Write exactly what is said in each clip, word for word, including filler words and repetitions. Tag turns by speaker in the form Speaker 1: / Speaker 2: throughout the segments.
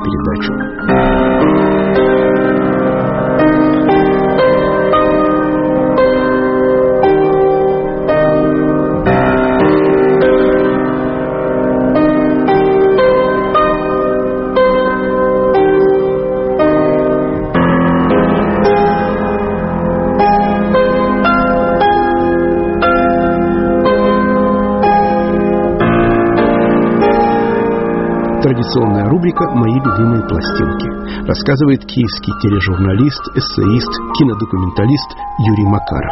Speaker 1: передачу. Традиционная рубрика «Мои любимые пластинки». Рассказывает киевский тележурналист, эссеист, кинодокументалист Юрий Макаров.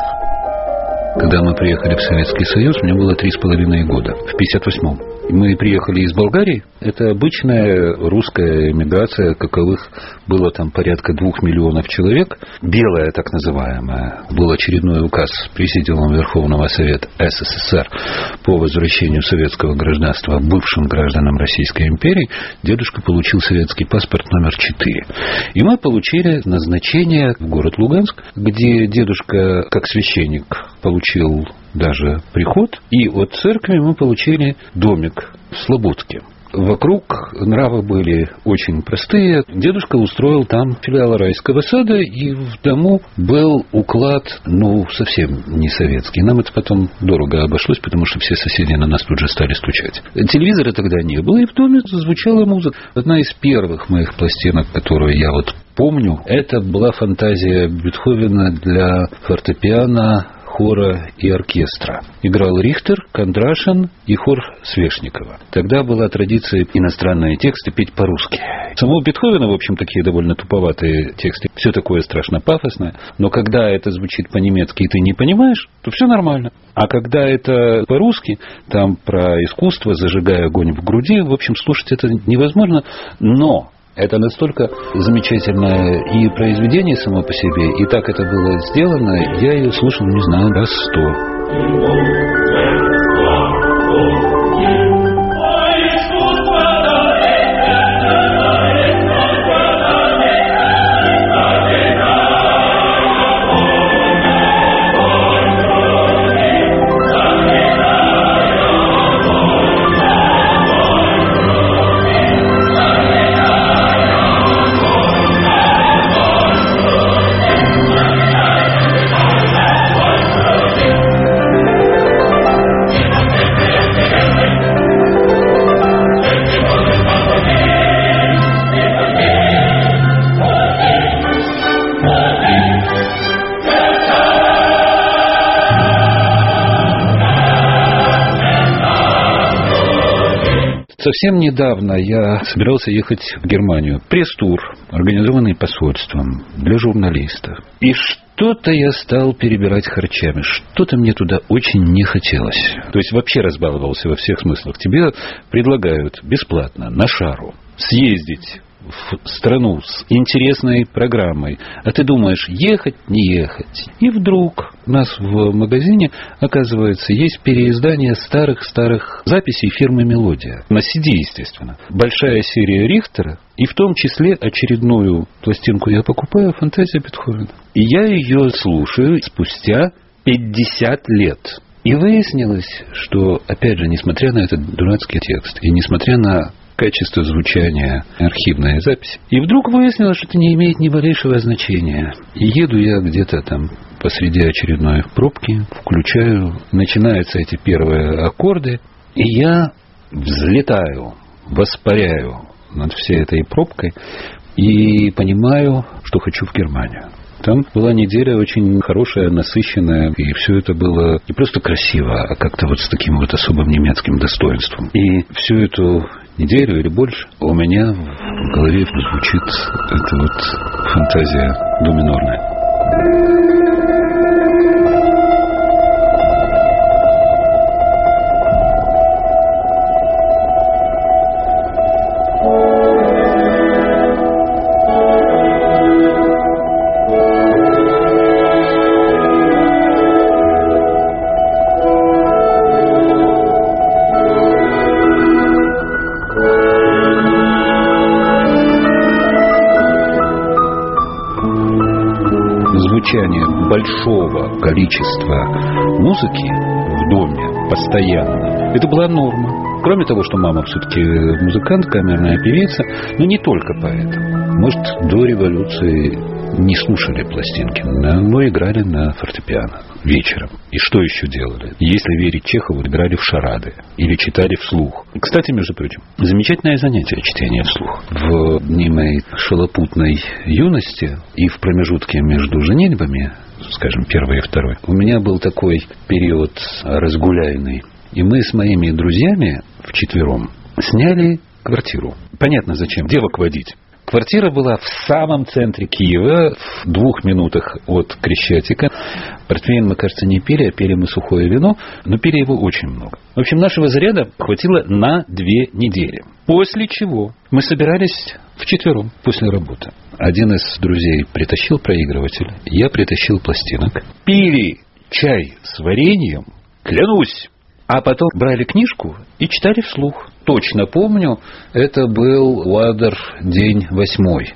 Speaker 2: Когда мы приехали в Советский Союз, мне было три с половиной года, в пятьдесят восьмом. Мы приехали из Болгарии. Это обычная русская эмиграция, каковых было там порядка двух миллионов человек. Белая, так называемая. Был очередной указ Президиума Верховного Совета СССР по возвращению советского гражданства бывшим гражданам Российской империи. Дедушка получил советский паспорт номер четыре. И мы получили назначение в город Луганск, где дедушка, как священник, получил даже приход. И от церкви мы получили домик в Слободке. Вокруг нравы были очень простые. Дедушка устроил там филиал райского сада, и в дому был уклад, ну, совсем не советский. Нам это потом дорого обошлось, потому что все соседи на нас тут же стали стучать. Телевизора тогда не было, и в доме звучала музыка. Одна из первых моих пластинок, которую я вот помню, это была фантазия Бетховена для фортепиано, хора и оркестра. Играл Рихтер, Кондрашин и хор Свешникова. Тогда была традиция иностранные тексты петь по-русски. Самого Бетховена, в общем, такие довольно туповатые тексты. Все такое страшно пафосное. Но когда это звучит по-немецки, и ты не понимаешь, то все нормально. А когда это по-русски, там про искусство, зажигая огонь в груди, в общем, слушать это невозможно. Но это настолько замечательное и произведение само по себе, и так это было сделано, я ее слушал, не знаю, раз сто. Совсем недавно я собирался ехать в Германию. Пресс-тур, организованный посольством для журналистов. И что-то я стал перебирать харчами. Что-то мне туда очень не хотелось. То есть вообще разбаловался во всех смыслах. Тебе предлагают бесплатно, на шару, съездить в страну с интересной программой, а ты думаешь, ехать, не ехать. И вдруг у нас в магазине, оказывается, есть переиздание старых-старых записей фирмы «Мелодия». На си ди, естественно. Большая серия Рихтера, и в том числе очередную пластинку я покупаю «Фантазия Бетховена». И я ее слушаю спустя пятьдесят лет. И выяснилось, что, опять же, несмотря на этот дурацкий текст, и несмотря на качество звучания архивной записи. И вдруг выяснилось, что это не имеет ни малейшего значения. И еду я где-то там посреди очередной пробки, включаю, начинаются эти первые аккорды, и я взлетаю, воспаряю над всей этой пробкой и понимаю, что хочу в Германию. Там была неделя очень хорошая, насыщенная, и все это было не просто красиво, а как-то вот с таким вот особым немецким достоинством. И всю эту неделю или больше у меня в голове звучит эта вот фантазия до минорная. Звучание большого количества музыки в доме постоянно, это была норма. Кроме того, что мама все-таки музыкант, камерная певица, но не только поэтому. Может, до революции не слушали пластинки, но играли на фортепиано вечером. И что еще делали? Если верить Чехову, играли в шарады или читали вслух. Кстати, между прочим, замечательное занятие чтение вслух. В дни моей шалопутной юности и в промежутке между женитьбами, скажем, первой и второй, у меня был такой период разгуляйный. И мы с моими друзьями вчетвером сняли квартиру. Понятно, зачем. Девок водить. Квартира была в самом центре Киева, в двух минутах от Крещатика. Портвейн мы, кажется, не пили, а пили мы сухое вино, но пили его очень много. В общем, нашего заряда хватило на две недели. После чего мы собирались вчетвером после работы. Один из друзей притащил проигрыватель, я притащил пластинок. Пили чай с вареньем, клянусь. А потом брали книжку и читали вслух. Точно помню, это был Ладер, день восьмой.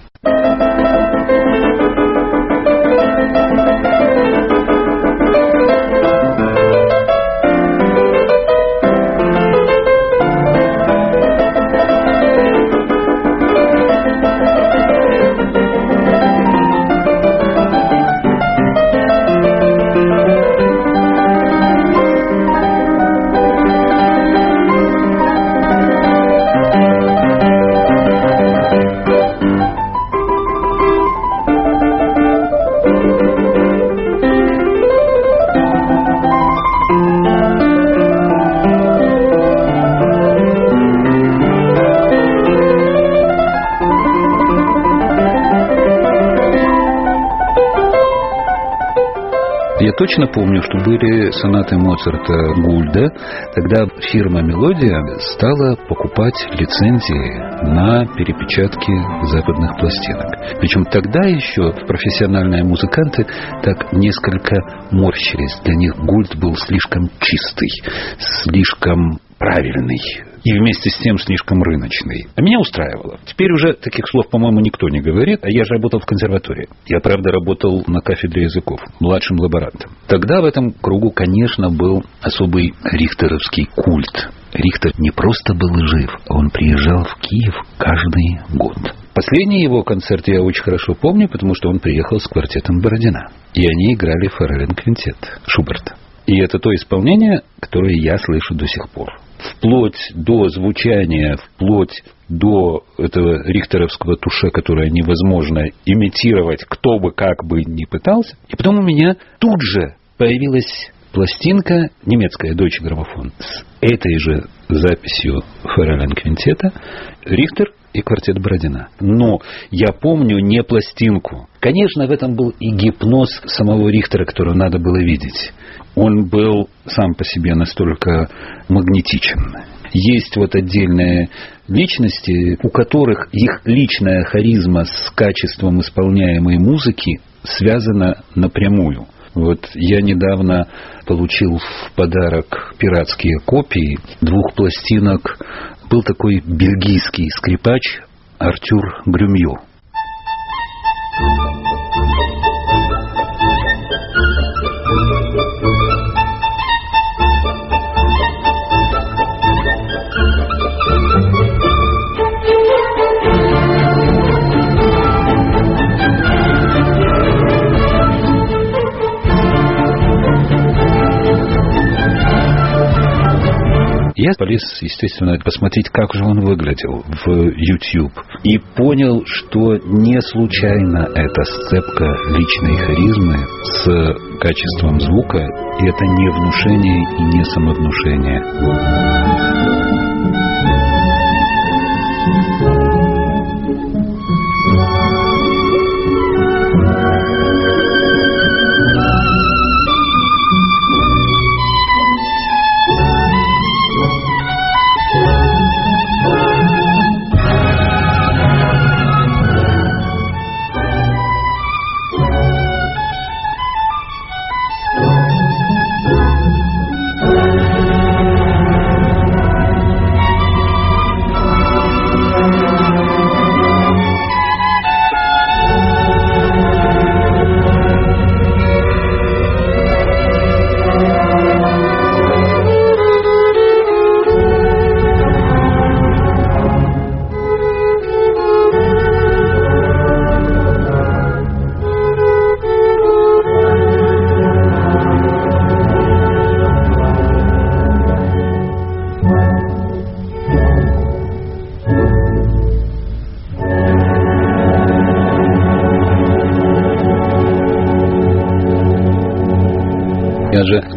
Speaker 2: Я точно помню, что были сонаты Моцарта Гульда. Тогда фирма «Мелодия» стала покупать лицензии на перепечатки западных пластинок. Причем тогда еще профессиональные музыканты так несколько морщились. Для них Гульд был слишком чистый, слишком правильный и вместе с тем слишком рыночный. А меня устраивало. Теперь уже таких слов, по-моему, никто не говорит. А я же работал в консерватории. Я, правда, работал на кафедре языков, младшим лаборантом. Тогда в этом кругу, конечно, был особый рихтеровский культ. Рихтер не просто был жив, а он приезжал в Киев каждый год. Последний его концерт я очень хорошо помню, потому что он приехал с квартетом Бородина. И они играли форелен квинтет Шуберта. И это то исполнение, которое я слышу до сих пор. Вплоть до звучания, вплоть до этого рихтеровского туше, которое невозможно имитировать, кто бы как бы ни пытался. И потом у меня тут же появилась пластинка, немецкая Deutsche Grammophon, с этой же записью форелен квинтета, Рихтер и квартет Бородина. Но я помню не пластинку. Конечно, в этом был и гипноз самого Рихтера, которого надо было видеть. Он был сам по себе настолько магнетичен. Есть вот отдельные личности, у которых их личная харизма с качеством исполняемой музыки связана напрямую. Вот я недавно получил в подарок пиратские копии двух пластинок. Был такой бельгийский скрипач Артюр Грюмьё. Я полез, естественно, посмотреть, как же он выглядел в YouTube. И понял, что не случайно эта сцепка личной харизмы с качеством звука. И это не внушение и не самовнушение.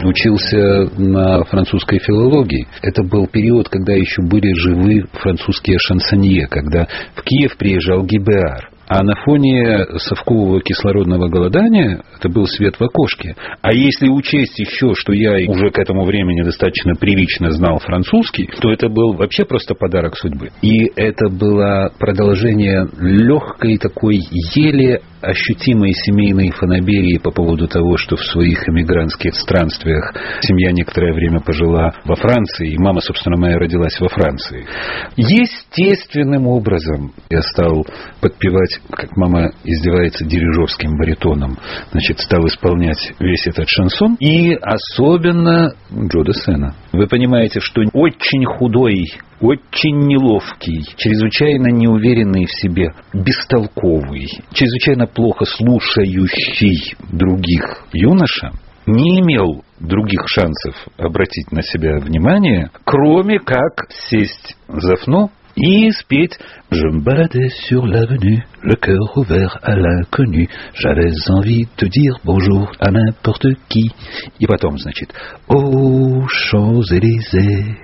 Speaker 2: учился на французской филологии. Это был период, когда еще были живы французские шансонье, когда в Киев приезжал Гибеар. А на фоне совкового кислородного голодания это был свет в окошке. А если учесть еще, что я уже к этому времени достаточно прилично знал французский, то это был вообще просто подарок судьбы. И это было продолжение легкой такой еле ощутимой семейной фанаберии по поводу того, что в своих эмигрантских странствиях семья некоторое время пожила во Франции, и мама, собственно, моя родилась во Франции. Естественным образом я стал подпевать, как мама издевается, дирижерским баритоном. Значит, стал исполнять весь этот шансон, и особенно Джо Дассена. Вы понимаете, что очень худой, очень неловкий, чрезвычайно неуверенный в себе, бестолковый, чрезвычайно плохо слушающий других юноша не имел других шансов обратить на себя внимание, кроме как сесть за фно и спеть «Je me baladais sur l'avenue, le cœur ouvert à l'inconnu, j'avais envie de dire bonjour à n'importe qui». И потом, значит, «Aux Champs-Élysées,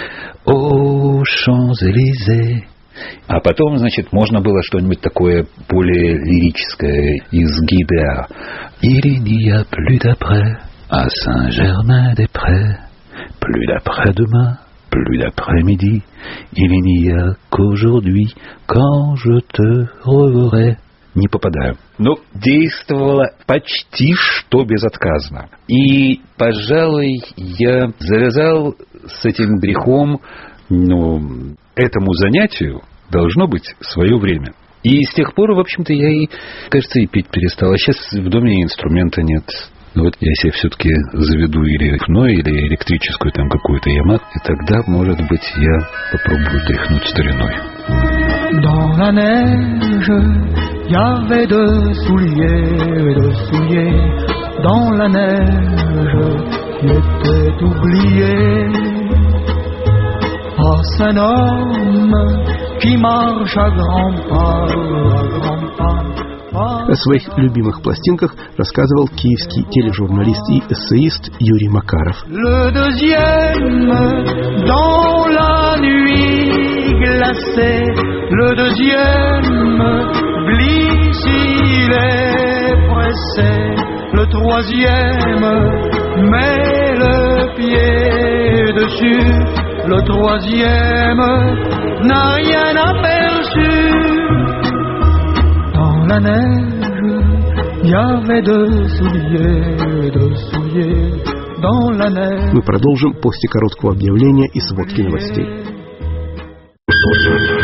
Speaker 2: aux Champs-Élysées». А потом, значит, можно было что-нибудь такое более лирическое из Гибеа. «Il n'y a plus d'après à Saint-Germain-des-Prés, plus d'après-demain, plus d'après-midi, il n'y a qu'aujourd'hui, quand je te reverrai». Не попадаю. Но действовало почти что безотказно. И, пожалуй, я завязал с этим грехом, ну, этому занятию должно быть свое время. И с тех пор, в общем-то, я и, кажется, и петь перестал. А сейчас в доме инструмента нет. Вот я себе все-таки заведу или фно, или электрическую там какую-то Ямах, и тогда, может быть, я попробую тряхнуть стариной.
Speaker 3: Dans la neige, il y avait deux souliers, deux souliers. Dans la neige, il était oublié. Oh, c'est un homme qui marche à grands pas, à grands pas.
Speaker 1: О своих любимых пластинках рассказывал киевский тележурналист и эссеист Юрий Макаров.
Speaker 3: Le deuxième dans la nuit glacée, le deuxième glisse, il est pressé, le troisième met le pied dessus, le troisième n'a rien aperçu. Dans la neige, il y avait deux souliers, deux souliers. Dans la neige.
Speaker 1: Мы продолжим после короткого объявления и сводки новостей.